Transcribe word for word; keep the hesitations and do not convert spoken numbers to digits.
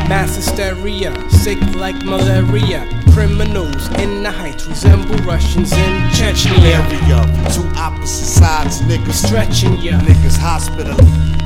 Mass hysteria, sick like malaria. Criminals in the heights resemble Russians in Chechnya. Area, two opposite sides, niggas Stretching ya. Niggas hospital.